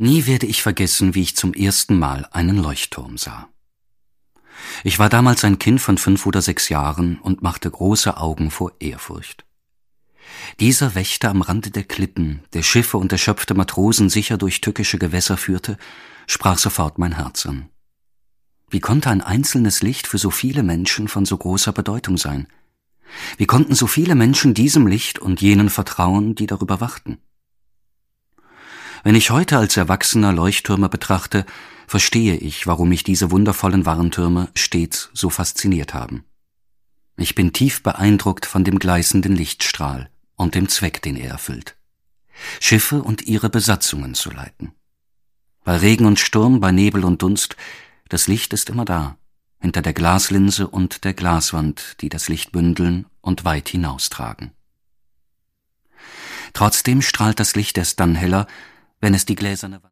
Nie werde ich vergessen, wie ich zum ersten Mal einen Leuchtturm sah. Ich war damals ein Kind von 5 oder 6 Jahren und machte große Augen vor Ehrfurcht. Dieser Wächter am Rande der Klippen, der Schiffe und erschöpfte Matrosen sicher durch tückische Gewässer führte, sprach sofort mein Herz an. Wie konnte ein einzelnes Licht für so viele Menschen von so großer Bedeutung sein? Wie konnten so viele Menschen diesem Licht und jenen vertrauen, die darüber wachten? Wenn ich heute als Erwachsener Leuchttürme betrachte, verstehe ich, warum mich diese wundervollen Warntürme stets so fasziniert haben. Ich bin tief beeindruckt von dem gleißenden Lichtstrahl und dem Zweck, den er erfüllt: Schiffe und ihre Besatzungen zu leiten. Bei Regen und Sturm, bei Nebel und Dunst, das Licht ist immer da, hinter der Glaslinse und der Glaswand, die das Licht bündeln und weit hinaustragen. Trotzdem strahlt das Licht erst dann heller, wenn es die gläserne Wand